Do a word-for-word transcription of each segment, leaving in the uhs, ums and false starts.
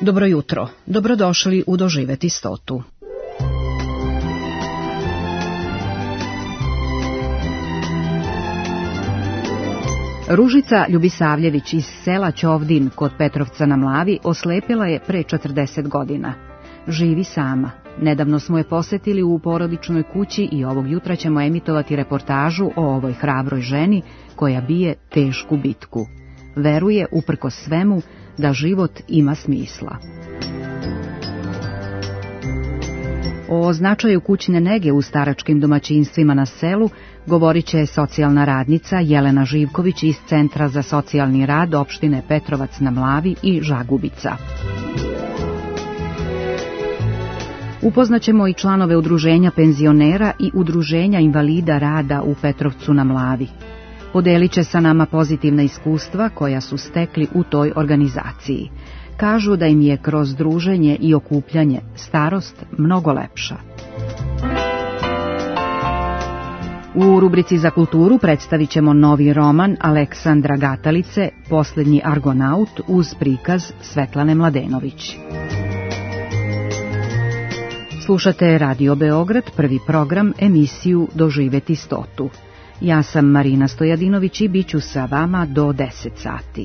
Dobro jutro, dobrodošli u Doživeti stotu. Ružica Ljubisavljević iz sela Ćovdin kod Petrovca na Mlavi oslepila je pre četrdeset godina. Živi sama. Nedavno smo je posetili u porodičnoj kući i ovog jutra ćemo emitovati reportažu o ovoj hrabroj ženi koja bije tešku bitku. Veruje, uprkos svemu, da život ima smisla. O značaju kućne nege u staračkim domaćinstvima na selu govorit će socijalna radnica Jelena Živković iz Centra za socijalni rad opštine Petrovac na Mlavi i Žagubica. Upoznaćemo i članove udruženja penzionera i udruženja invalida rada u Petrovcu na Mlavi. Podelit će sa nama pozitivna iskustva koja su stekli u toj organizaciji. Kažu da im je kroz druženje i okupljanje starost mnogo lepša. U rubrici za kulturu predstavit ćemo novi roman Aleksandra Gatalice, Poslednji argonaut, uz prikaz Svetlane Mladenović. Slušate Radio Beograd, prvi program, emisiju Doživeti stotu. Ja sam Marina Stojadinović i bit ću sa vama do deset sati.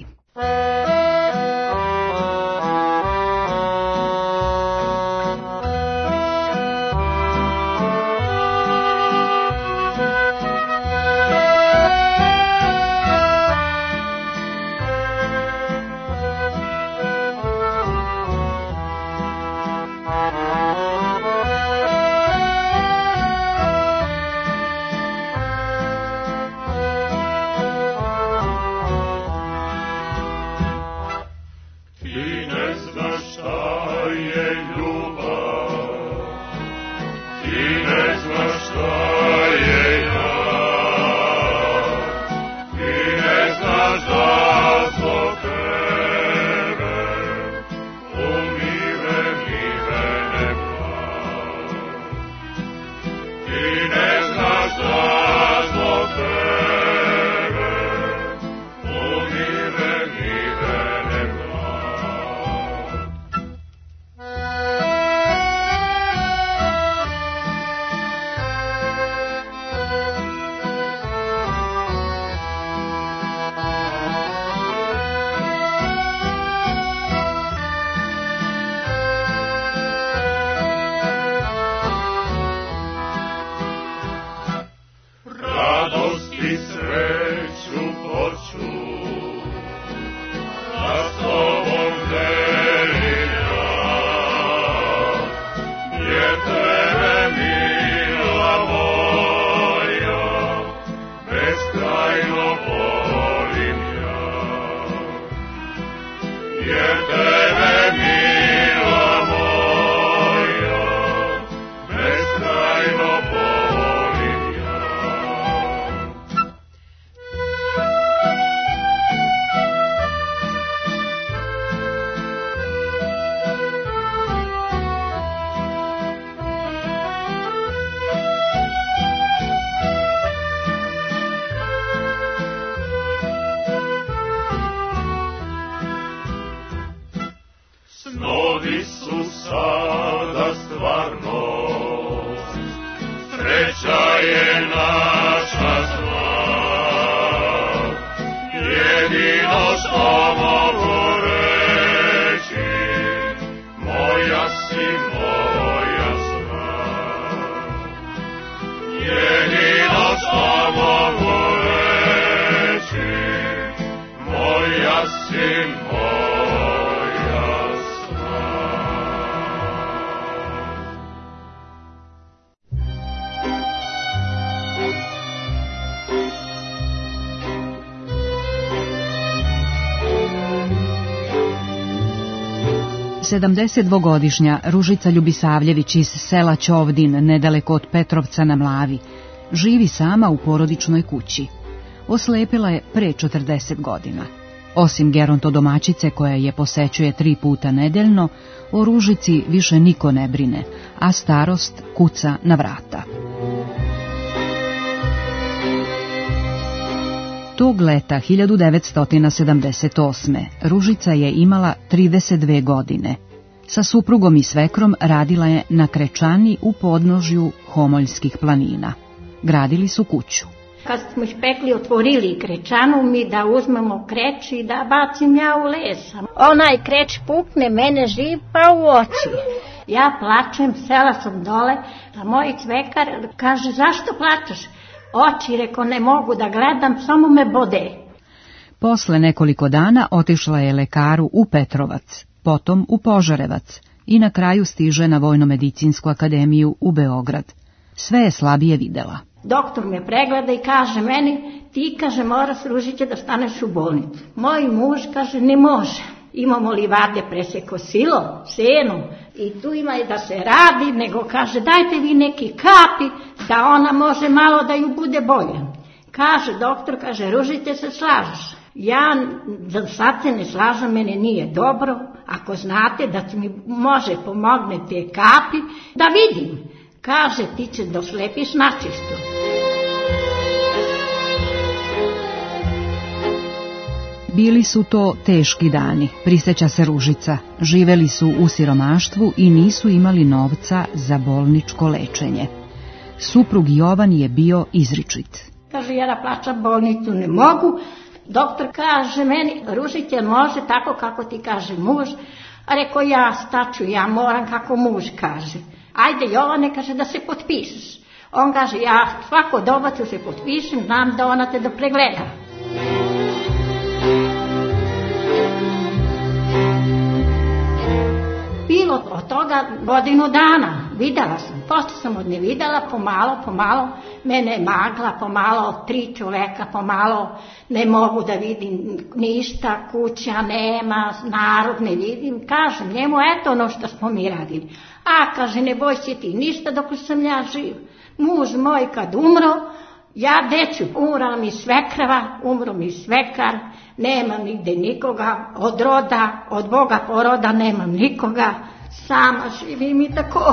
sedamdesetdvogodišnja Ružica Ljubisavljević iz sela Ćovdin, nedaleko od Petrovca na Mlavi, živi sama u porodičnoj kući. Oslepila je pre četrdeset godina. Osim gerontodomaćice koja je posećuje tri puta nedeljno, o Ružici više niko ne brine, a starost kuca na vrata. Tog leta hiljadu devetsto sedamdeset osme. Ružica je imala trideset dve godine Sa suprugom i svekrom radila je na krečani u podnožju Homoljskih planina. Gradili su kuću. Kad smo špekli otvorili krečanu, mi da uzmemo kreč i da bacim ja u lesa. Onaj kreč pukne, mene žipa u oči. Ja plačem, sela sam dole, a moj cvekar kaže, zašto plačeš? Oči, reko, ne mogu da gledam, samo me bode. Posle nekoliko dana otišla je lekaru u Petrovac, potom u Požarevac i na kraju stiže na Vojno-medicinsku akademiju u Beograd. Sve je slabije videla. Doktor me pregleda i kaže meni, ti, kaže, moraš, Ružiće, da staneš u bolnicu. Moj muž kaže, ne može. Imamo livade preseko silo, senu, i tu ima i da se radi, nego kaže, dajte vi neki kapi, da ona može malo da ju bude bolje. Kaže doktor, kaže, Ružiće, se slažeš. Ja za sad se ne slažem, mene nije dobro, ako znate da mi može pomognete kapi, da vidim. Kaže, ti će da slepiš načisto. Bili su to teški dani, prisjeća se Ružica. Živeli su u siromaštvu i nisu imali novca za bolničko lečenje. Suprug Jovan je bio izričit. Kaže, ja da plaćam bolnicu ne mogu. Doktor kaže meni, Ružiće, može tako kako ti kaže muž. A reko, ja staću, ja moram kako muž kaže. Ajde, Jovane, kaže, da se potpišeš. On kaže, ja svako doba ću se potpišem, znam da ona te da pregleda. Bilo od toga godinu dana, videla sam, posle sam od ne videla, pomalo, pomalo, mene je magla, pomalo, tri čoveka, pomalo, ne mogu da vidim ništa, kuća nema, narod ne vidim, kažem njemu, eto ono što smo mi radili. A, kaže, ne boj se ti ništa dok sam ja živ. Muž moj kad umro, ja deću, umrala mi svekrava, umro mi svekar, nemam nigde nikoga, od roda, od Boga poroda nemam nikoga, sama živim i tako.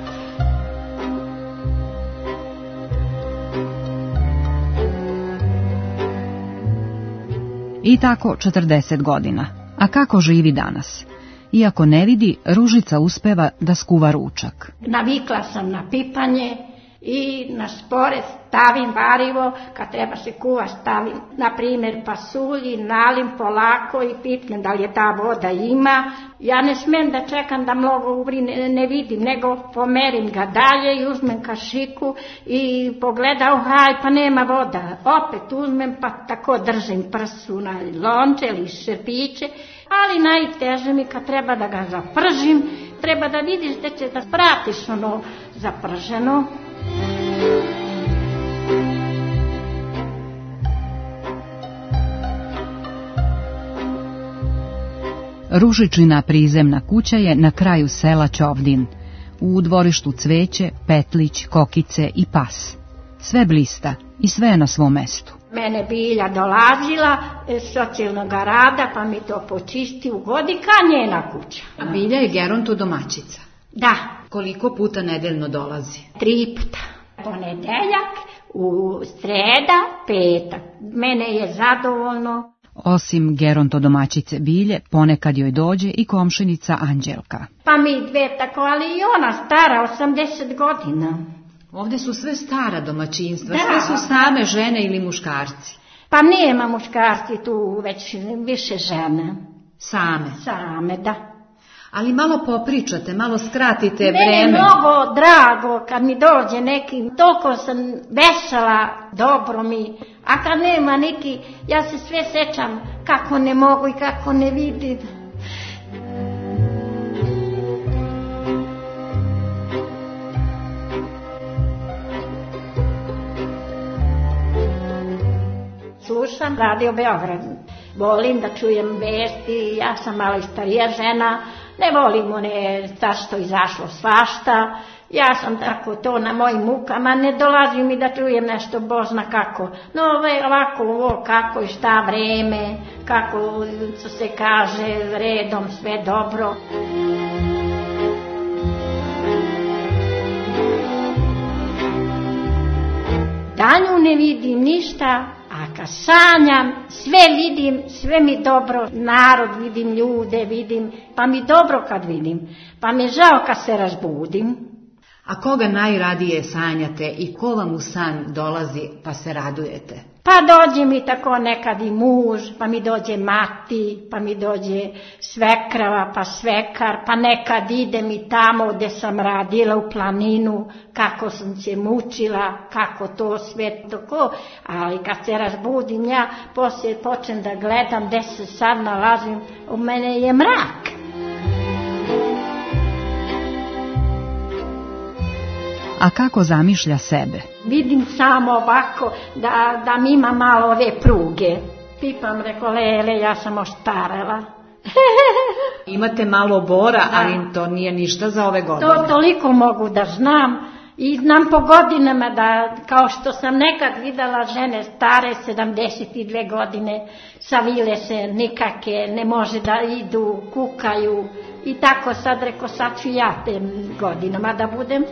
I tako četrdeset godina. A kako živi danas? Iako ne vidi, Ružica uspeva da skuva ručak. Navikla sam na pipanje i na spore stavim varivo, kad treba se kuva stavim, na primjer, pasulji, nalim polako i pipnem da li je ta voda ima. Ja ne smem da čekam da mnogo uvri, ne, ne vidim, nego pomerim ga dalje i uzmem kašiku i pogledam, haj, pa nema voda. Opet uzmem, pa tako držim prsu na lonče ili šerpiće, ali najteže mi kad treba da ga zapržim, treba da vidiš da će da pratiš ono zaprženo. Ružičina prizemna kuća je na kraju sela Ćovdin. U dvorištu cveće, petlić, kokice i pas. Sve blista i sve je na svom mestu. Mene Bilja dolazila iz socijalnog rada, pa mi to počisti, ugodi ka njena kuća. A Bilja je geronto domaćica? Da. Koliko puta nedeljno dolazi? Tri puta. Ponedeljak, u sreda, petak. Mene je zadovoljno. Osim geronto domaćice Bilje, ponekad joj dođe i komšinica Anđelka. Pa mi dve tako, ali i ona stara, osamdeset godina. Ovdje su sve stara domaćinstva, da. Sve su same žene ili muškarci? Pa nema muškarci tu, već više žene. Same? Same, da. Ali malo popričate, malo skratite Mene vreme. Mene je mnogo drago kad mi dođe neki, toliko sam vesela, dobro mi, a kad nema neki, ja se sve sećam kako ne mogu i kako ne vidim. Slušam Radio Beograd. Volim da čujem vesti, ja sam malo i starija žena, ne volim one šta što izašlo svašta, ja sam tako to na mojim mukama, ne dolazi mi da čujem nešto Bozna kako, no ovako ovo kako i šta vreme, kako se kaže redom sve dobro. Danju ne vidim ništa, a kad sanjam, sve vidim, sve mi dobro, narod vidim, ljude vidim, pa mi dobro kad vidim, pa mi žao kad se razbudim. A koga najradije sanjate i ko vam u san dolazi pa se radujete? Pa dođe mi tako nekad i muž, pa mi dođe mati, pa mi dođe svekrava, pa svekar, pa nekad ide mi tamo gde sam radila u planinu, kako sam se mučila, kako to sve tako, ali kad se razbudim ja, poslije počnem da gledam gde se sad nalazim, u mene je mrak. A kako zamišlja sebe? Vidim samo ovako da, da mi ima malo ove pruge. Pipam, reko, lele, ja sam oštarela. Imate malo bora, da. Ali to nije ništa za ove godine. To toliko mogu da znam i znam po godinama da, kao što sam nekad videla žene stare sedamdeset dve godine, savile se nikake, ne može da idu, kukaju i tako sad reko, sad ću ja te godinama da budem.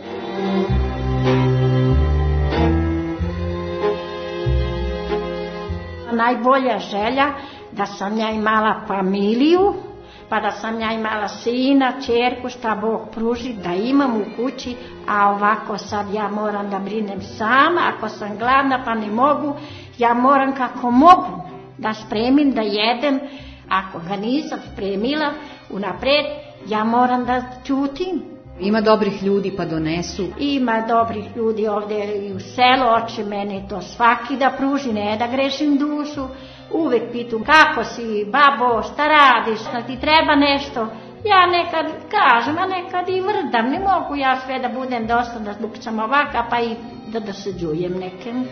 Najbolja želja da sam ja imala familiju, pa da sam ja imala sina, ćerku, šta Bog pruži, da imam u kući, a ovako sad ja moram da brinem sama, ako sam gladna pa ne mogu, ja moram kako mogu da spremim, da jedem, ako ga nisam spremila unapred, ja moram da ćutim. Ima dobrih ljudi pa donesu. Ima dobrih ljudi ovdje i u selu, oče mene to svaki da pruži, ne da grešim dušu. Uvek pitam kako si, babo, šta radiš, da ti treba nešto. Ja nekad kažem, a nekad i vrdam, ne mogu ja sve da budem dosta, da zbog sam ovaka, pa i da dosađujem nekem.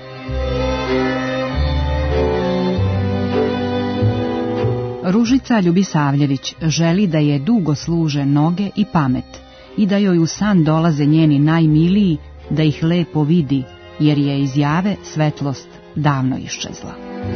Ružica Ljubisavljević želi da je dugo služe noge i pamet i da joj u san dolaze njeni najmiliji, da ih lepo vidi, jer je iz jave svetlost davno iščezla.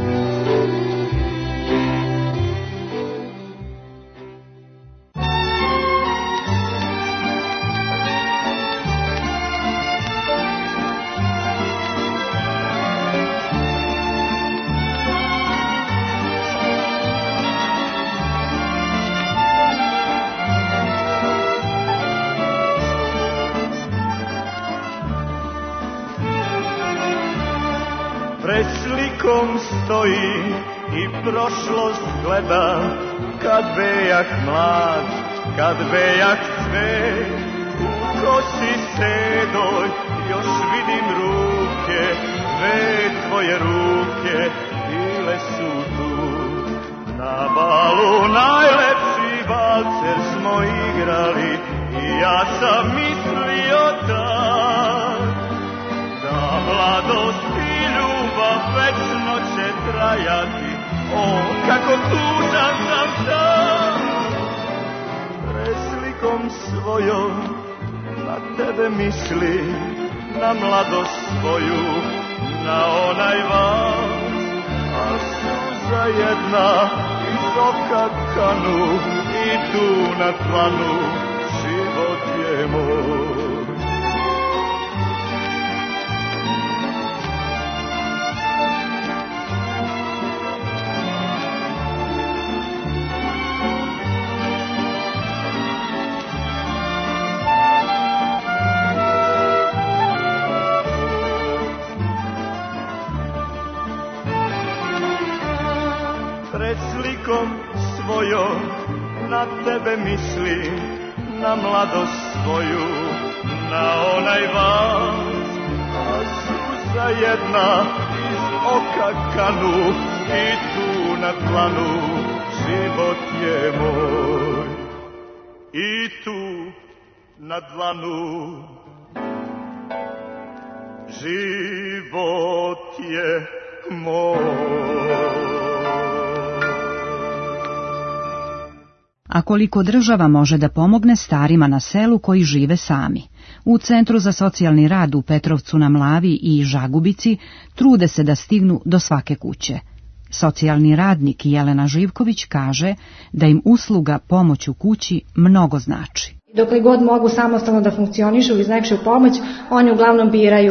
Pred slikom stoji i prošlost gleda, kad bejah mlad, kad bejah cvet. U kosi sedoj još vidim ruke, dve tvoje ruke bile su tu. Na balu najlepši valcer smo igrali i ja sam mislio tad da mladost večno će trajati, o, kako tužan sam sad. Pred slikom svojom na tebe mislim, na mladost svoju, na onaj vas, a suza jedna iz oka kanu i tu na tlanu život je moj. Pred slikom svojom na tebe mislim, na mladost svoju, na onaj vas, a suza jedna iz oka kanu i tu na tlanu život je moj. I tu na dlanu život je moj. A koliko država može da pomogne starima na selu koji žive sami? U Centru za socijalni rad u Petrovcu na Mlavi i Žagubici trude se da stignu do svake kuće. Socijalni radnik Jelena Živković kaže da im usluga pomoć u kući mnogo znači. Dokle god mogu samostalno da funkcionišu uz nečiju pomoć, oni uglavnom biraju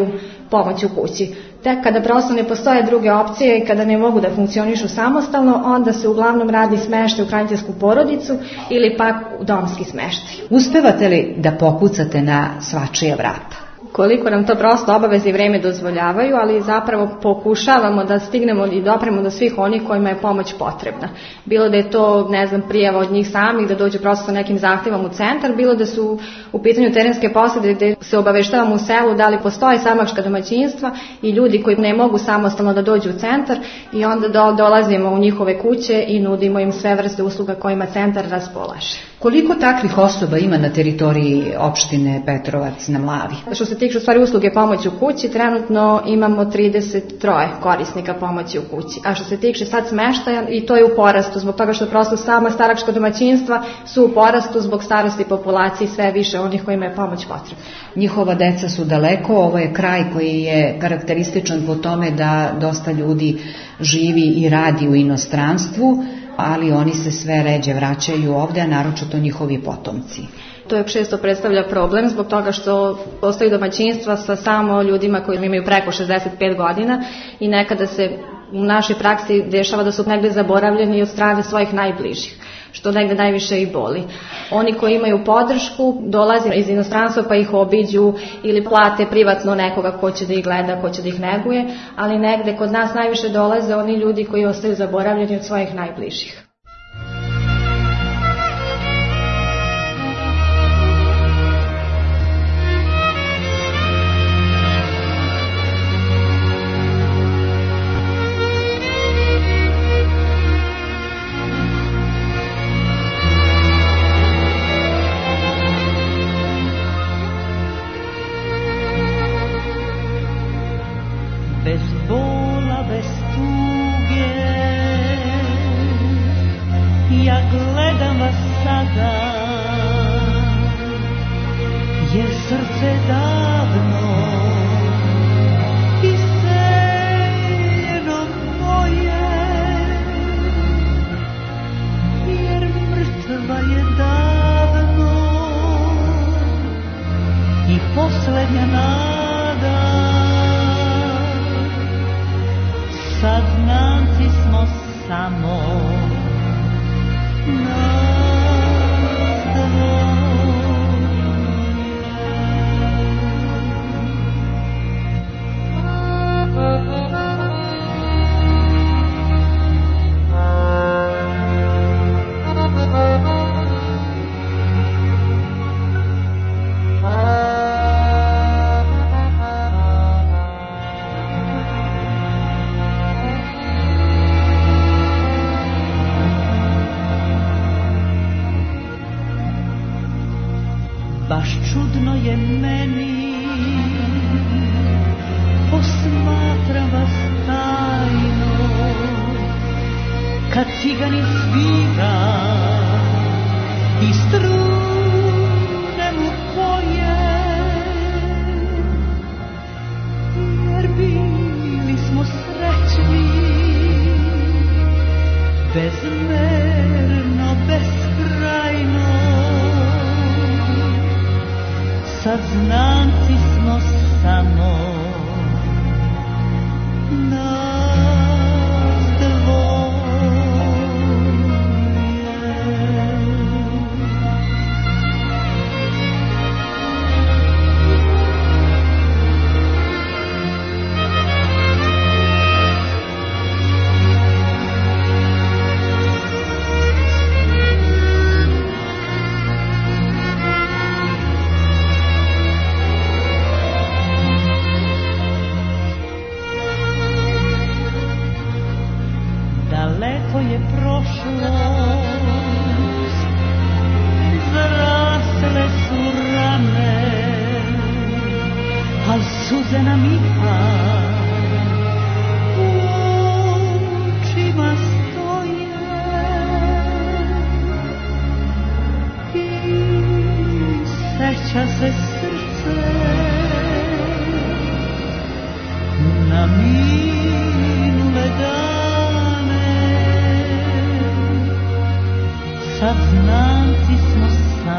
pomoć u kući. Tek kada prosto ne postoje druge opcije i kada ne mogu da funkcionišu samostalno, onda se uglavnom radi smeštaj u hraniteljsku porodicu ili pak u domski smeštaj. Uspevate li da pokucate na svačija vrata? Koliko nam to prosto obaveze i vreme dozvoljavaju, ali zapravo pokušavamo da stignemo i dopremo do svih onih kojima je pomoć potrebna. Bilo da je to, ne znam, prijava od njih samih, da dođe prosto sa nekim zahtevom u centar, bilo da su u pitanju terenske posete gde se obaveštavamo u selu da li postoje samačka domaćinstva i ljudi koji ne mogu samostalno da dođu u centar i onda do, dolazimo u njihove kuće i nudimo im sve vrste usluga kojima centar raspolaže. Koliko takvih osoba ima na teritoriji opštine Petrovac na Mlavi? Što se tiče u stvari usluge pomoći u kući, trenutno imamo trideset tri korisnika pomoći u kući. A što se tiče sad smeštaja, i to je u porastu, zbog toga što prosto sama staračka domaćinstva su u porastu zbog starosti populacije i sve više onih kojima je pomoć potrebna. Njihova deca su daleko, ovo je kraj koji je karakterističan po tome da dosta ljudi živi i radi u inostranstvu, ali oni se sve ređe vraćaju ovde, a naročito njihovi potomci. To je često predstavlja problem zbog toga što postoji domaćinstva sa samo ljudima koji imaju preko šezdeset pet godina i nekada se u našoj praksi dešava da su negde zaboravljeni od strane svojih najbližih, što negde najviše i boli. Oni koji imaju podršku dolaze iz inostranstva pa ih obiđu ili plate privatno nekoga ko će da ih gleda, ko će da ih neguje, ali negde kod nas najviše dolaze oni ljudi koji ostaju zaboravljeni od svojih najbližih.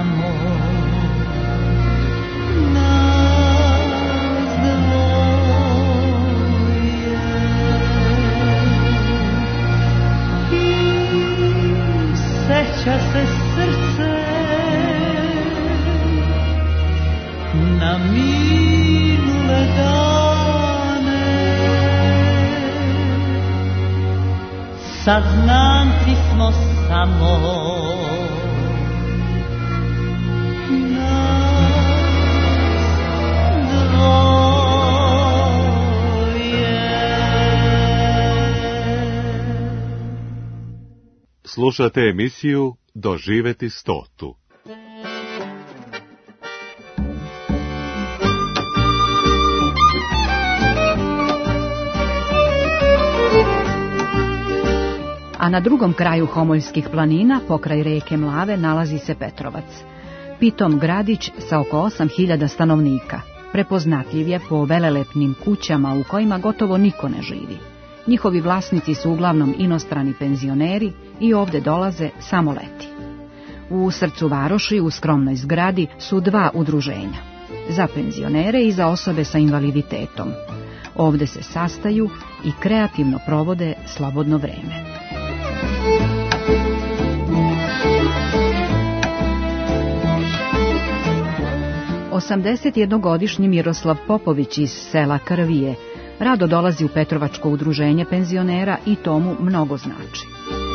Nas dvoje. vraća se srce na minule dane. Sad znam ti smo samo nas dvoje. Slušate emisiju Doživeti stotu. A na drugom kraju Homoljskih planina, pokraj reke Mlave, nalazi se Petrovac. Pitom gradić sa oko osam hiljada stanovnika. Prepoznatljiv je po velelepnim kućama u kojima gotovo niko ne živi. Njihovi vlasnici su uglavnom inostrani penzioneri i ovde dolaze samo leti. U srcu varoši, u skromnoj zgradi, su dva udruženja. Za penzionere i za osobe sa invaliditetom. Ovde se sastaju i kreativno provode slobodno vreme. osamdesetjednogodišnji Miroslav Popović iz sela Krvije rado dolazi u Petrovačko udruženje penzionera i to mu mnogo znači.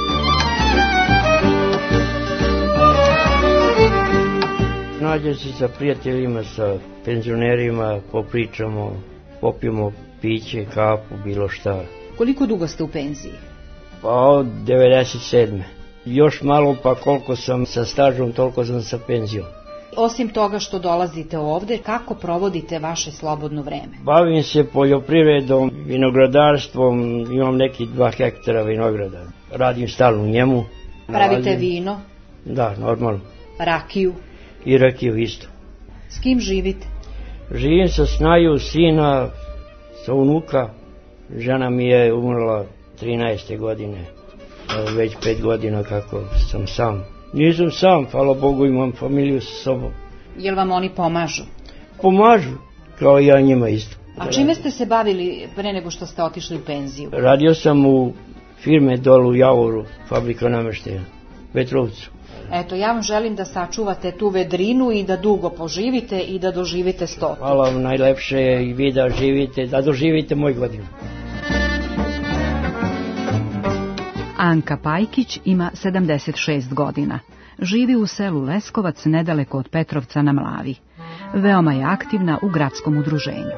Nađem se sa prijateljima, sa penzionerima, popričamo, popijemo piće, kapu, bilo šta. Koliko dugo ste u penziji? Pa od devedeset sedme. Još malo, pa koliko sam sa stažom, toliko sam sa penzijom. Osim toga što dolazite ovde, kako provodite vaše slobodno vreme? Bavim se poljoprivredom, vinogradarstvom, imam neki dva hektara vinograda. Radim stalno u njemu. Pravite vino? Da, normalno. Rakiju? I rakiju isto. S kim živite? Živim sa snaju, sina, sa unuka. Žena mi je umrla trinaeste godine. Već pet godina kako sam sam. Nisam sam, hvala Bogu, imam familiju sa sobom. Jel vam oni pomažu? Pomažu, kao i ja njima isto. A čime ste se bavili pre nego što ste otišli u penziju? Radio sam u firme dolu u Javoru, fabrika nameštaja, Petrovcu. Eto, ja vam želim da sačuvate tu vedrinu i da dugo poživite i da doživite stotu. Hvala vam, najlepše je i vi da živite, da doživite moj godinu. Anka Pajkić ima sedamdeset šest godina. Živi u selu Leskovac, nedaleko od Petrovca na Mlavi. Veoma je aktivna u gradskom udruženju.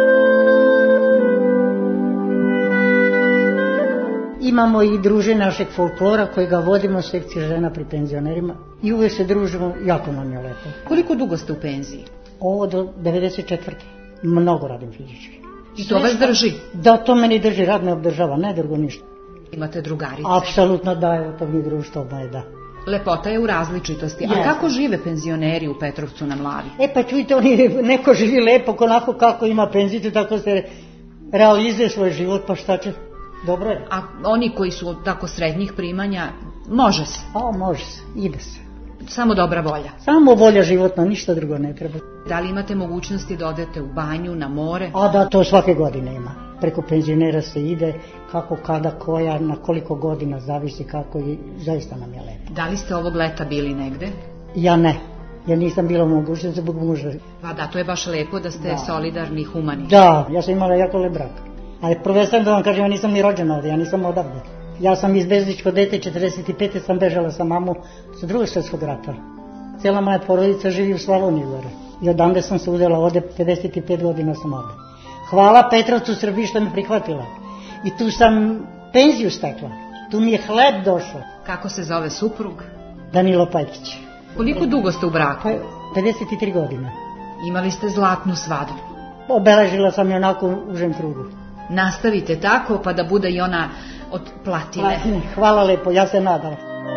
Imamo i druže našeg folklora koji ga vodimo, sekcija žena pri penzionerima. I uvijek se družimo, jako nam je lepo. Koliko dugo ste u penziji? Ovo do devedeset četvrte. Mnogo radim fizički. I to vas drži? Da, to meni drži, rad me obdržava, ne drugo ništa. Imate drugarice? Apsolutno da, evo to mi društvo je, da. Lepota je u različitosti. A kako žive penzioneri u Petrovcu na Mlavi? E pa čujte, oni, neko živi lepo, onako kako ima penziju, tako se realizuje svoj život, pa šta će? Dobro je. A oni koji su tako srednjih primanja, može se? A, može se, ide se. Samo dobra volja? Samo volja životna, ništa drugo ne treba. Da li imate mogućnosti da odete u banju, na more? A da, to svake godine ima. Preko penzionera se ide, kako, kada, koja, na koliko godina, zavisi kako i zaista nam je lepo. Da li ste ovog leta bili negde? Ja ne, ja nisam bila mogućnost zbog muža. Pa da, to je baš lepo da ste da. solidarni, humani. Da, ja sam imala jako lep brak. Ali prvenstveno da vam kažem, ja nisam ni rođena ovde, ja nisam odavde. Ja sam iz Bezličko dete, četrdeset pete sam bežala sa mamu sa drugog svjetskog rata. Cijela moja porodica živi u Slavoniji gore. I odande sam se udjela ovde, pedeset pet godina sam ovde. Hvala Petrovcu Srbiji što me prihvatila. I tu sam penziju stekla. Tu mi je hleb došao. Kako se zove suprug? Danilo Pajkić. Koliko dugo ste u braku? Pa, pedeset tri godine. Imali ste zlatnu svadbu? Obeležila sam je onako u užem krugu. Nastavite tako pa da bude i ona od platine. Platine. Hvala lepo, ja se nadala.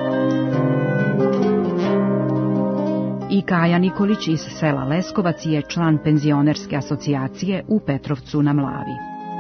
I Kaja Nikolić iz sela Leskovac je član penzionerske asocijacije u Petrovcu na Mlavi.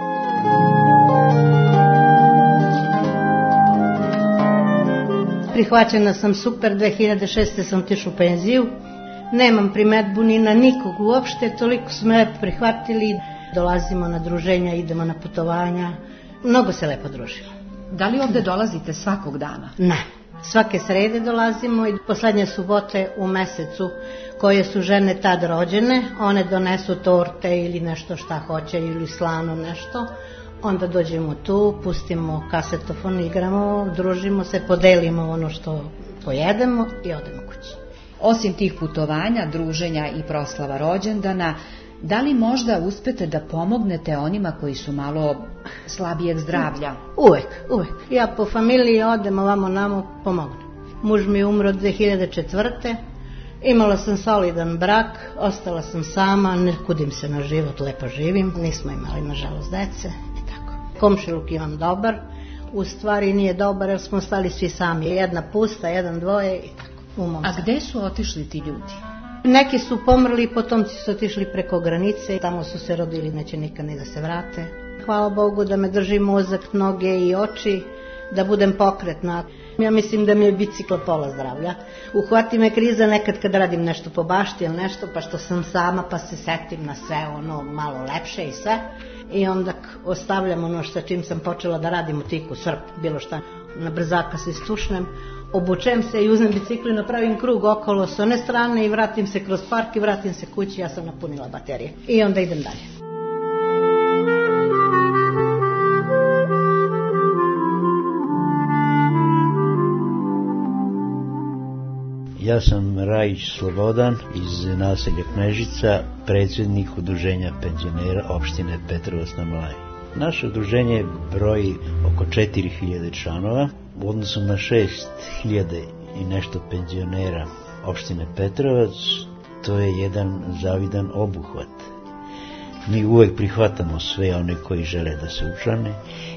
Prihvaćena sam super, dve hiljade šeste sam otišla u penziju. Nemam primetbu ni na nikog uopšte, toliko su me prihvatili. Dolazimo na druženja, idemo na putovanja. Mnogo se lepo družimo. Da li ovde dolazite svakog dana? Ne, Svake srede dolazimo i poslednje subote u mesecu koje su žene tad rođene, one donesu torte ili nešto šta hoće ili slano nešto. Onda dođemo tu, pustimo kasetofon, igramo, družimo se, podelimo ono što pojedemo i odemo kući. Osim tih putovanja, druženja i proslava rođendana, da li možda uspete da pomognete onima koji su malo slabijeg zdravlja? Uvek, uvek. Ja po familiji odem ovamo namo, pomognem. Muž mi je umro dve hiljade četvrte. Imala sam solidan brak, ostala sam sama, ne kudim se na život, lepo živim. Nismo imali, nažalost, dece i tako. Komšiluk imam dobar, u stvari nije dobar jer smo stali svi sami. Jedna pusta, jedan dvoje i tako. A gde su otišli ti ljudi? Neki su pomrli, potomci su otišli preko granice, tamo su se rodili, neće nikad ni da se vrate. Hvala Bogu da me drži mozak, noge i oči, da budem pokretna. Ja mislim da mi je bicikl pola zdravlja. Uhvati me kriza nekad kad radim nešto po bašti ili nešto, pa što sam sama pa se setim na sve ono malo lepše i sve. I onda ostavljam ono sa čim sam počela da radim u tiku, srp, bilo šta. Na brzaka se istušnem, obučem se i uzmem bicikl i napravim krug okolo s one strane i vratim se kroz park i vratim se kući, ja sam napunila baterije. I onda idem dalje. Ja sam Rajić Slobodan iz naselja Knežica, predsjednik udruženja penzionera opštine Petrovac na Mlavi. Naše udruženje broji oko četiri hiljade članova, u odnosu na šest hiljada i nešto penzionera opštine Petrovac, to je jedan zavidan obuhvat. Mi uvek prihvatamo sve one koji žele da se učlane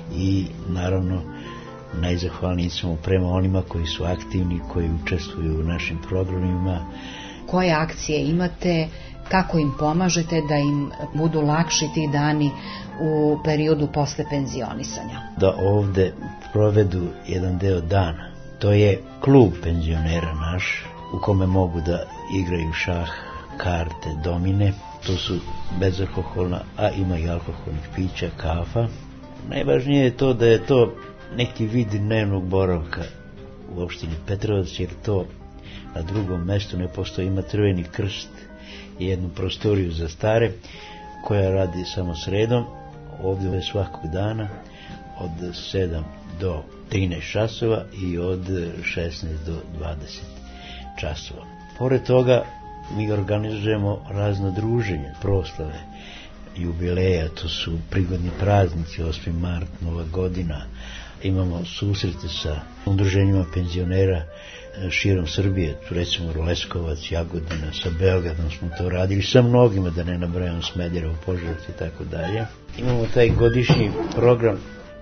i naravno najzahvalniji smo prema onima koji su aktivni, koji učestvuju u našim programima. Koje akcije imate, kako im pomažete da im budu lakši ti dani u periodu posle penzionisanja? Da ovde provedu jedan deo dana. To je klub penzionera naš, u kome mogu da igraju šah, karte, domine. To su bezalkoholna, a ima i alkoholnih pića, kafa. Najvažnije je to da je to neki vid dnevnog boravka u opštini Petrovac, jer to na drugom mestu ne postoji. Ima Crveni krst i jednu prostoriju za stare koja radi samo sredom. Ovdje je svakog dana od sedam do trinaest časova i od šesnaest do dvadeset časova. Pored toga mi organizujemo razna druženja, proslave, jubileja, to su prigodni praznici, osmi mart, Nova godina. Imamo susrete sa udruženjima penzionera širom Srbije, tu recimo Leskovac, Jagodina, sa Beogradom smo to radili, sa mnogima, da ne nabrajam, Smederevo, Požarevac i tako dalje. Imamo taj godišnji program,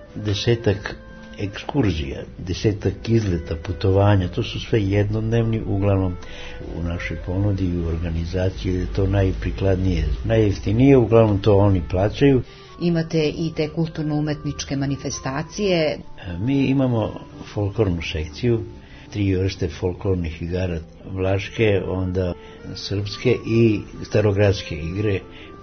desetak ekskurzija, desetak izleta, putovanja, to su sve jednodnevni, uglavnom u našoj ponudi i u organizaciji je to najprikladnije, najjeftinije, uglavnom to oni plaćaju. Imate i te kulturno-umetničke manifestacije. Mi imamo folklornu sekciju, tri vrste folklornih igara, vlaške, onda srpske i starogradske igre.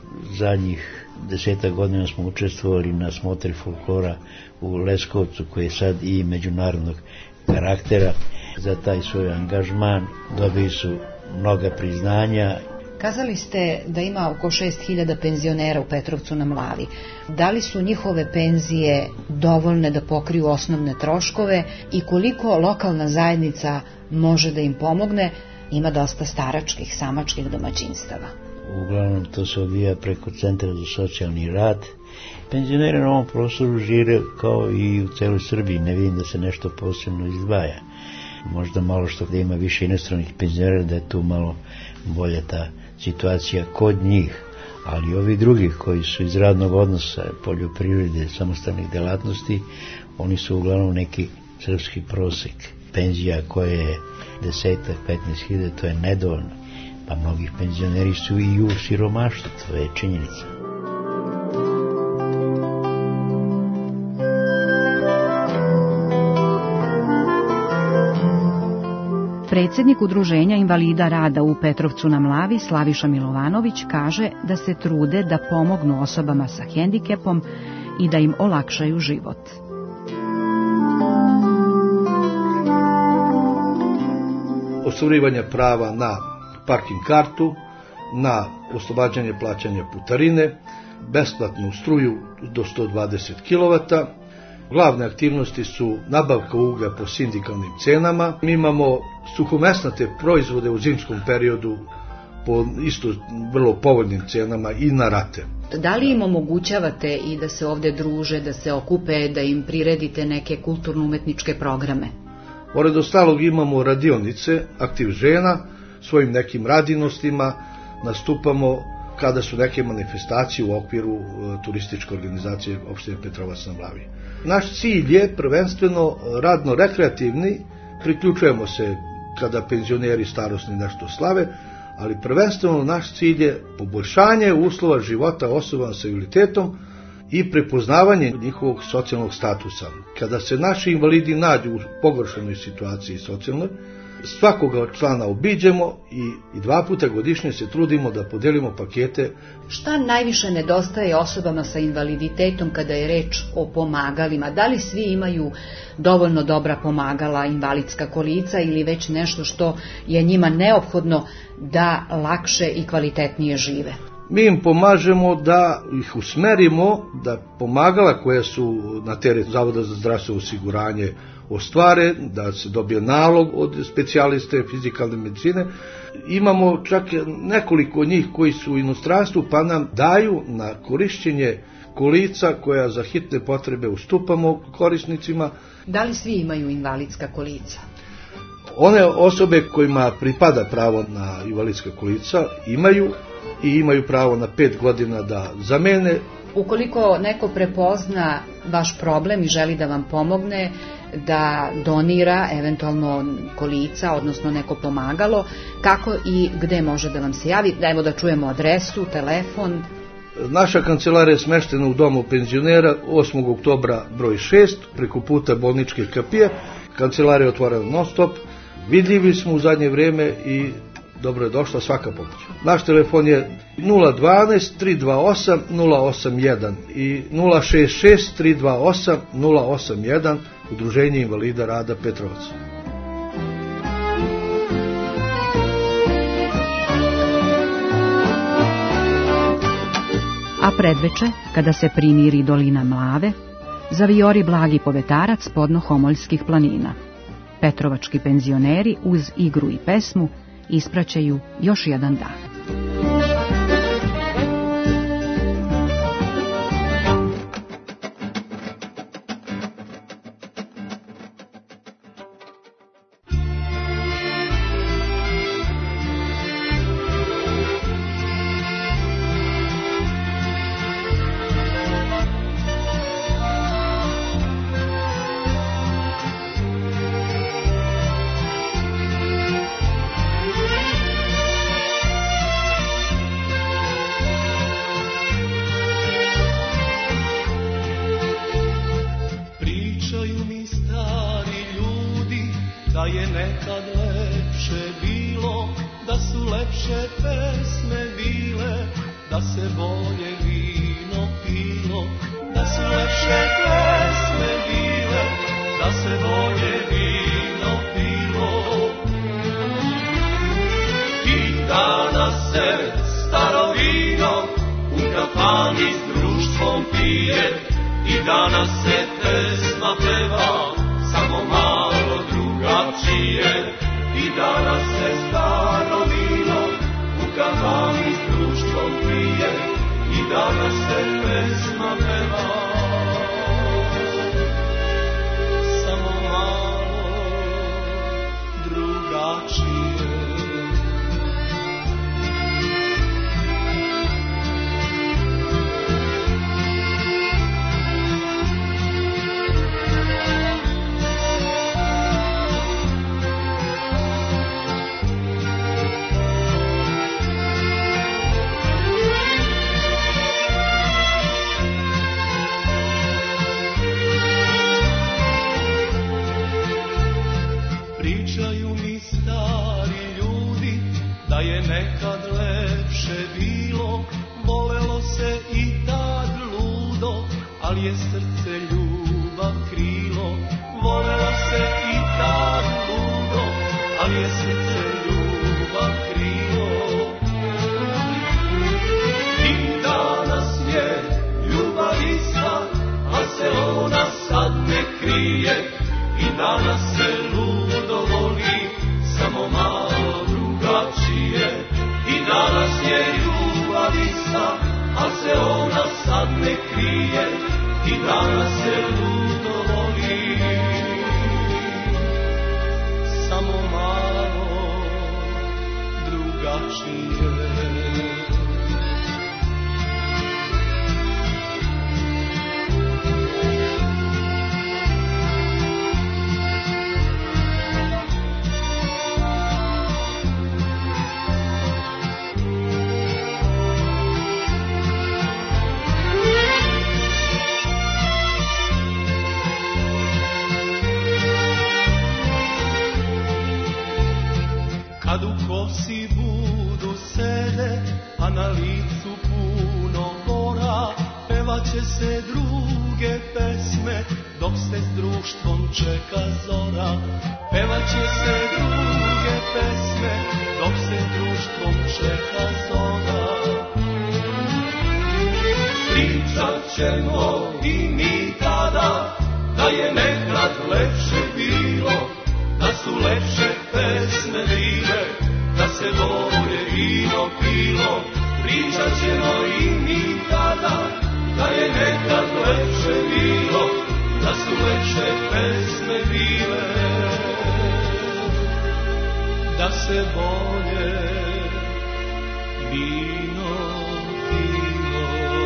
Zadnjih deseta godina smo učestvovali na smotri folklora u Leskovcu, koji je sad i međunarodnog karaktera. Za taj svoj angažman dobili su mnoga priznanja. Kazali ste da ima oko šest hiljada penzionera u Petrovcu na Mlavi. Da li su njihove penzije dovoljne da pokriju osnovne troškove i koliko lokalna zajednica može da im pomogne? Ima dosta staračkih, samačkih domaćinstava. Uglavnom to se odvija preko Centra za socijalni rad. Penzioneri na ovom prostoru žive kao i u celoj Srbiji, ne vidim da se nešto posebno izdvaja. Možda malo što gde ima više inostranih penzionera, da je tu malo bolja ta situacija kod njih, ali ovi drugi koji su iz radnog odnosa, poljoprivrede, samostalnih delatnosti, oni su uglavnom neki srpski prosek. Penzija koja je desetak, petnaest hiljada, to je nedovoljno, pa mnogih penzioneri su i u siromaštvu, to je činjenica. Predsjednik Udruženja invalida rada u Petrovcu na Mlavi, Slaviša Milovanović, kaže da se trude da pomognu osobama sa hendikepom i da im olakšaju život. ostvarivanja prava na parking kartu, na oslobađanje plaćanja putarine, besplatnu struju do sto dvadeset kilovata. Glavne aktivnosti su nabavka uglja po sindikalnim cenama. Mi imamo suhomesnate proizvode u zimskom periodu po isto vrlo povoljnim cenama i na rate. Da li im omogućavate i da se ovde druže, da se okupe, da im priredite neke kulturno-umetničke programe? Pored ostalog imamo radionice, aktiv žena, svojim nekim radinostima nastupamo kada su neke manifestacije u okviru e, turističke organizacije opštine Petrovac na Mlavi. Naš cilj je prvenstveno radno-rekreativni, priključujemo se kada penzioneri starosni nešto slave, ali prvenstveno naš cilj je poboljšanje uslova života osobama sa invaliditetom i prepoznavanje njihovog socijalnog statusa. Kada se naši invalidi nađu u pogoršanoj situaciji socijalnoj, svakoga člana obiđemo i, i dva puta godišnje se trudimo da podelimo pakete. Šta najviše nedostaje osobama sa invaliditetom kada je reč o pomagalima? Da li svi imaju dovoljno dobra pomagala, invalidska kolica ili već nešto što je njima neophodno da lakše i kvalitetnije žive? Mi im pomažemo da ih usmerimo da pomagala koje su na teret Zavoda za zdravstveno osiguranje ostvare, da se dobije nalog od specijaliste fizikalne medicine. Imamo čak nekoliko njih koji su u inostranstvu pa nam daju na korišćenje kolica koja za hitne potrebe ustupamo korisnicima. Da li svi imaju invalidska kolica? One osobe kojima pripada pravo na invalidska kolica imaju i imaju pravo na pet godina da zamene. Ukoliko neko prepozna vaš problem i želi da vam pomogne, da donira eventualno kolica, odnosno neko pomagalo, kako i gde može da vam se javi? Evo da čujemo adresu, telefon. Naša kancelarija je smeštena u domu penzionera osmog oktobra broj šest, preko puta bolničke kapije. Kancelarija je otvorena non stop. Vidljivi smo u zadnje vreme i dobro je došla svaka pomoć. Naš telefon je nula dvanaest tri dva osam nula osam jedan i nula šest šest tri dva osam nula osam jedan, Udruženje invalida rada Petrovac. A predveče, kada se primiri dolina Mlave, zavijori blagi povetarac podno Homoljskih planina. Petrovački penzioneri uz igru i pesmu ispraćaju još jedan dan. Da je nekad lepše bilo, da su lepše pesme bile, da se bolje vino pilo, da su lepše pesme bile, da se bolje vino pilo. I danas se staro vino u kafani s društvom pije, i danas se pesma peva samo malo drugačije. I danas se staro vino u kafani s društvom pije, i danas se pesma peva samo malo drugačije. Pričaju mi stari ljudi da je nekad lepše bilo, volelo se i tad ludo, ali je srce ljubav krilo. Volelo se i tad ludo, ali je srce danas se ludo voli, samo malo drugačije. Kad u kosi budu sede, a na licu puno bora, pevaće se druge pesme, dok se s društvom čeka zora. Pevaće se druge pesme, dok se s društvom čeka zora. Pričat ćemo i mi tada, da je nekad lepše bilo, da su lepše pesme bile, da se bolje vino pilo. Pričat ćemo i mi tada, da je nekad lepše bilo, da su lepše pesme bile, da se bolje vino pilo.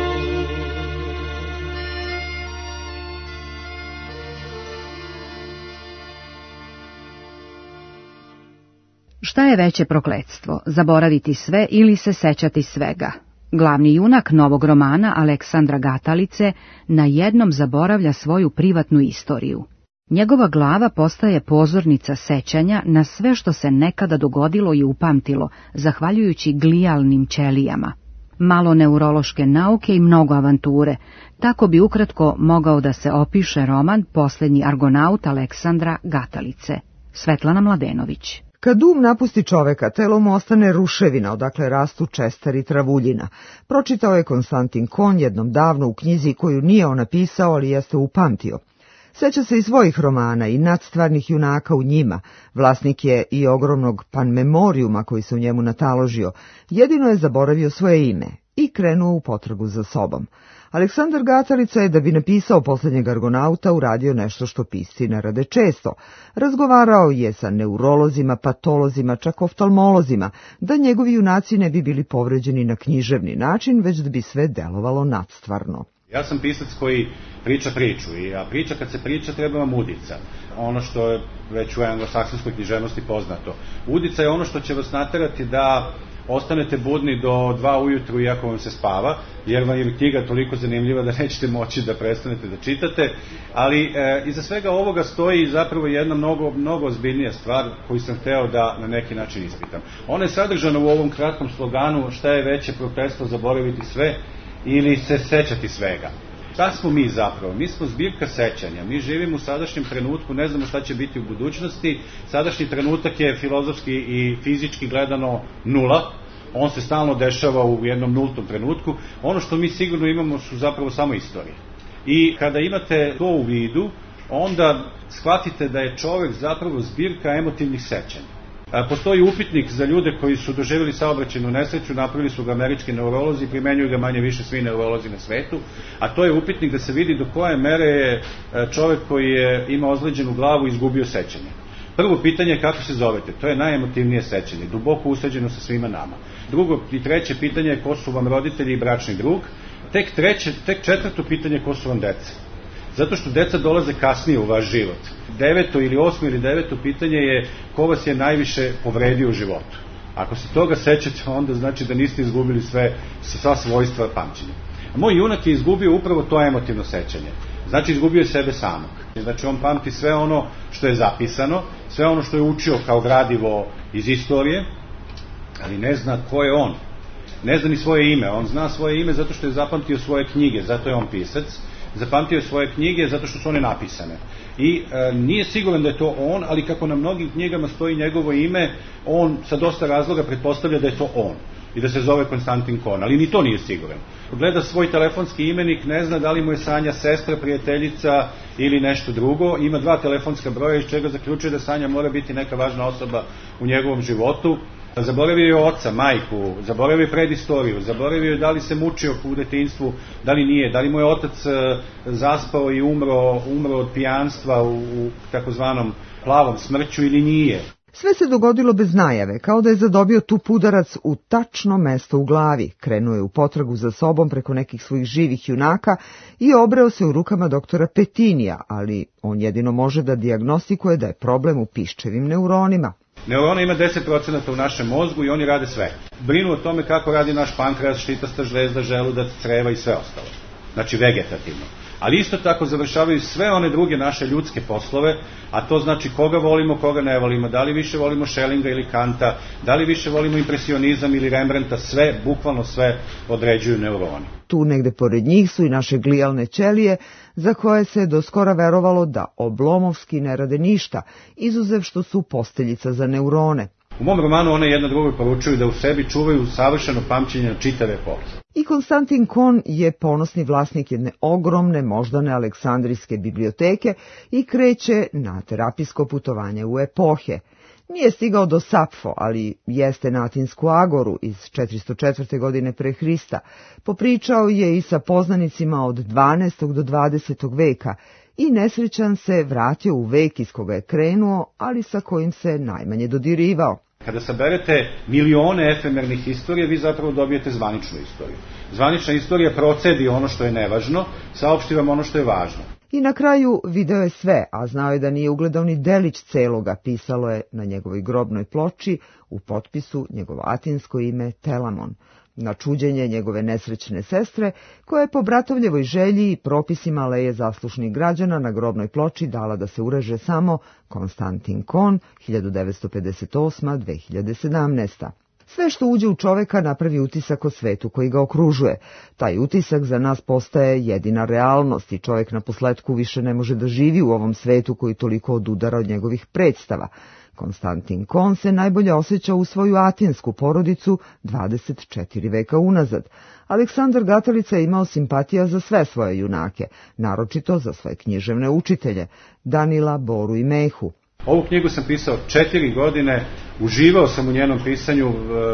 Šta je veće prokletstvo, zaboraviti sve ili se sećati svega? Glavni junak novog romana Aleksandra Gatalice na jednom zaboravlja svoju privatnu istoriju. Njegova glava postaje pozornica sećanja na sve što se nekada dogodilo i upamtilo, zahvaljujući glijalnim ćelijama. Malo neurološke nauke i mnogo avanture, tako bi ukratko mogao da se opiše roman Posljednji argonaut Aleksandra Gatalice. Svetlana Mladenović. Kad um napusti čoveka, telo mu ostane ruševina, odakle rastu čestar i travuljina. Pročitao je Konstantin Kon jednom davno u knjizi koju nije on napisao, ali jeste upamtio. Seća se i svojih romana i nadstvarnih junaka u njima. Vlasnik je i ogromnog panmemorijuma koji se u njemu nataložio. Jedino je zaboravio svoje ime i krenuo u potragu za sobom. Aleksandar Gatalica je, da bi napisao Posljednjeg argonauta, uradio nešto što pisci ne rade često. Razgovarao je sa neurolozima, patolozima, čak oftalmolozima, da njegovi junaci ne bi bili povređeni na književni način, već da bi sve delovalo nadstvarno. Ja sam pisac koji priča priču, a priča kad se priča treba vam udica. Ono što je već u anglosaksonskoj književnosti poznato. Udica je ono što će vas naterati da ostanete budni do dva ujutru iako vam se spava, jer vam je knjiga toliko zanimljiva da nećete moći da prestanete da čitate, ali e, iza svega ovoga stoji zapravo jedna mnogo, mnogo ozbiljnija stvar koju sam hteo da na neki način ispitam. Ona je sadržana u ovom kratkom sloganu šta je veće prokletstvo, zaboraviti sve ili se sećati svega. Šta smo mi zapravo? Mi smo zbirka sećanja, mi živimo u sadašnjem trenutku, ne znamo šta će biti u budućnosti. Sadašnji trenutak je filozofski i fizički gledano nula, on se stalno dešava u jednom nultom trenutku. Ono što mi sigurno imamo su zapravo samo istorije. I kada imate to u vidu, onda shvatite da je čovek zapravo zbirka emotivnih sećanja. Postoji upitnik za ljude koji su doživjeli saobraćajnu nesreću, napravili su ga američki neurolozi, primenjuju ga manje više svi neurolozi na svetu, a to je upitnik da se vidi do koje mere je čovek koji je ima ozleđenu glavu izgubio sećanje. Prvo pitanje je kako se zovete, to je najemotivnije sećanje, duboko usađeno sa svima nama. Drugo i treće pitanje je ko su vam roditelji i bračni drug, tek, treće, tek četvrto pitanje je ko su vam deca. Zato što deca dolaze kasnije u vaš život. Deveto ili osmo ili deveto pitanje je ko vas je najviše povredio u životu. Ako se toga sećate, onda znači da niste izgubili sve, sva svojstva pamćenja. A moj junak je izgubio upravo to emotivno sećanje. Znači izgubio je sebe samog. Znači on pamti sve ono što je zapisano, sve ono što je učio kao gradivo iz istorije, ali ne zna ko je on. Ne zna ni svoje ime. On zna svoje ime zato što je zapamtio svoje knjige, zato je on pisac. Zapamtio je svoje knjige zato što su one napisane. I e, nije siguran da je to on, ali kako na mnogim knjigama stoji njegovo ime, on sa dosta razloga pretpostavlja da je to on i da se zove Konstantin Kon, ali ni to nije siguran. Gleda svoj telefonski imenik, ne zna da li mu je Sanja sestra, prijateljica ili nešto drugo, ima dva telefonska broja iz čega zaključuje da Sanja mora biti neka važna osoba u njegovom životu. Zaboravio je oca, majku, zaboravio je predistoriju, zaboravio je da li se mučio u detinjstvu, da li nije, da li mu je otac zaspao i umro, umro od pijanstva u, u takozvanom plavom smrću ili nije. Sve se dogodilo bez najave, kao da je zadobio tup udarac u tačno mesto u glavi. Krenuo je u potragu za sobom preko nekih svojih živih junaka i obreo se u rukama doktora Petinija, ali on jedino može da dijagnostikuje da je problem u piščevim neuronima. Neurona ima deset procenata u našem mozgu i oni rade sve. Brinu o tome kako radi naš pankreas, štitasta žlezda, želudac, creva i sve ostalo. Znači vegetativno. Ali isto tako završavaju sve one druge naše ljudske poslove, a to znači koga volimo, koga ne volimo, da li više volimo Schellinga ili Kanta, da li više volimo impresionizam ili Rembrandta, sve, bukvalno sve određuju neuroni. Tu negde pored njih su i naše glijalne ćelije, za koje se do skora verovalo da oblomovski ne rade ništa, izuzev što su posteljica za neurone. U mom romanu one jedna drugoj poručuju da u sebi čuvaju savršeno pamćenje na čitave epohe. I Konstantin Kohn je ponosni vlasnik jedne ogromne moždane aleksandrijske biblioteke i kreće na terapijsko putovanje u epohe. Nije stigao do Sapfo, ali jeste na Atinsku agoru iz četiristo četvrte. godine pre Hrista. Popričao je i sa poznanicima od dvanaestog do dvadesetog veka i nesrećan se vratio u vek iz koga je krenuo, ali sa kojim se najmanje dodirivao. Kada saberete milione efemernih istorija, vi zapravo dobijete zvaničnu istoriju. Zvanična istorija procedi ono što je nevažno, saopšti vam ono što je važno. I na kraju video je sve, a znao je da nije ugledao ni delić celoga, pisalo je na njegovoj grobnoj ploči u potpisu njegovo atinsko ime Telamon. Na čuđenje njegove nesrećne sestre, koja je po bratovljevoj želji i propisima Leje zaslušnih građana na grobnoj ploči dala da se ureže samo Konstantin Kohn, hiljadu devetsto pedeset osma do dve hiljade sedamnaeste. Sve što uđe u čoveka napravi utisak o svetu koji ga okružuje. Taj utisak za nas postaje jedina realnost i čovek na posletku više ne može da živi u ovom svetu koji toliko odudara od njegovih predstava. Konstantin Kohn se najbolje osjeća u svoju atinsku porodicu dvadeset četiri veka unazad. Aleksandar Gatalica je imao simpatija za sve svoje junake, naročito za svoje književne učitelje, Danila, Boru i Mehu. Ovu knjigu sam pisao četiri godine, uživao sam u njenom pisanju, e,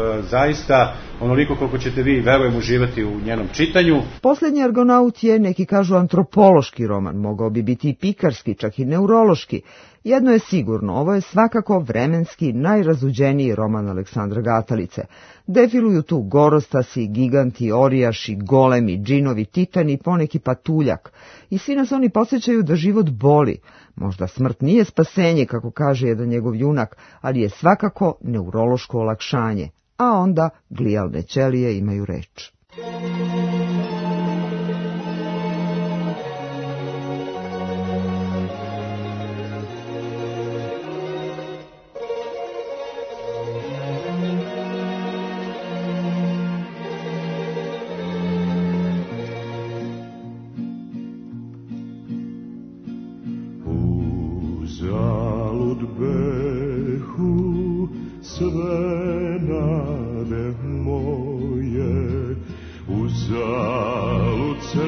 zaista onoliko koliko ćete vi, verujem, uživati u njenom čitanju. Poslednji Argonaut je, neki kažu, antropološki roman, mogao bi biti i pikarski, čak i neurološki. Jedno je sigurno, ovo je svakako vremenski najrazuđeniji roman Aleksandra Gatalice. Defiluju tu gorostasi, giganti, orijaši, golemi, džinovi, titani, poneki patuljak. I svi nas oni podsjećaju da život boli. Možda smrt nije spasenje, kako kaže jedan njegov junak, ali je svakako neurološko olakšanje. A onda glijalne ćelije imaju reč. Sve nade moje, uzalud se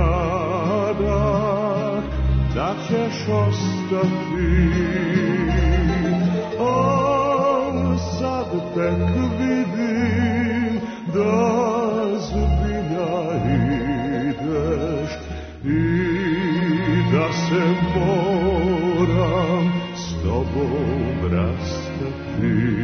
nada da ćeš ostati, a sad tek vidim da zbilja ideš i da se moram s tobom rastati.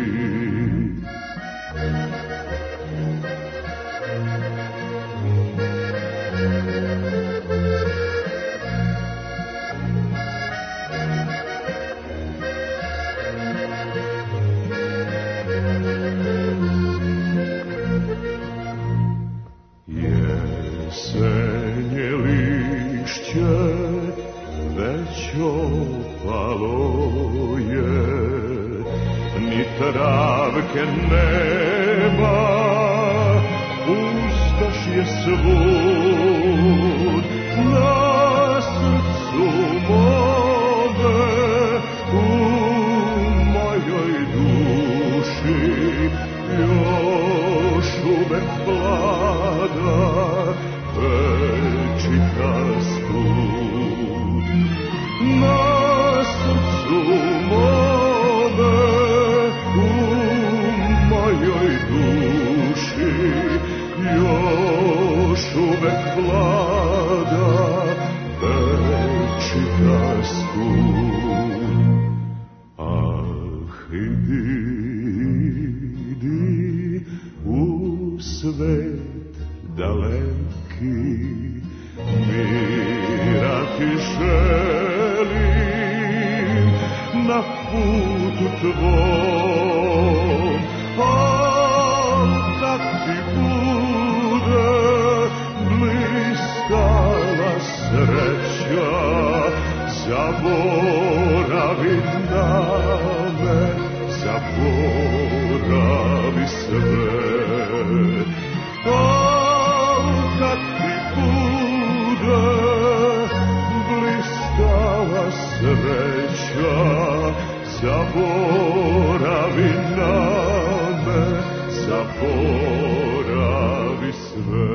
Jesenje lišće već opalo je, ni travke nema, pustoš je svud na srcu mome, u mojoj duši još uvek vlada večita stud. Na srcu mome, u svet daleki, mira ti želim na putu tvom, al da ti bude blistala sreća, zaboravi na me, zaboravi sve. Al kad ti bude blistala sreća, zaboravi na me, zaboravi sve.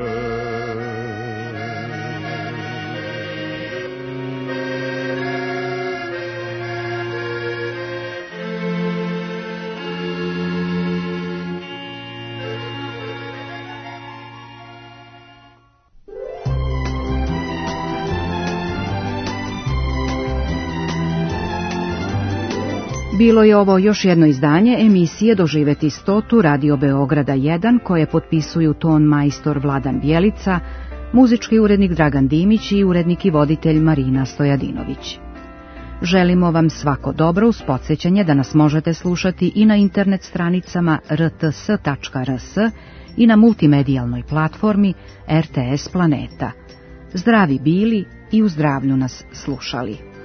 Bilo je ovo još jedno izdanje emisije Doživeti stotu Radio Beograda jedan, koje potpisuju ton majstor Vladan Bjelica, muzički urednik Dragan Dimić i urednik i voditelj Marina Stojadinović. Želimo vam svako dobro uz podsjećanje da nas možete slušati i na internet stranicama r t s tačka r s i na multimedijalnoj platformi R T S Planeta. Zdravi bili i u zdravlju nas slušali.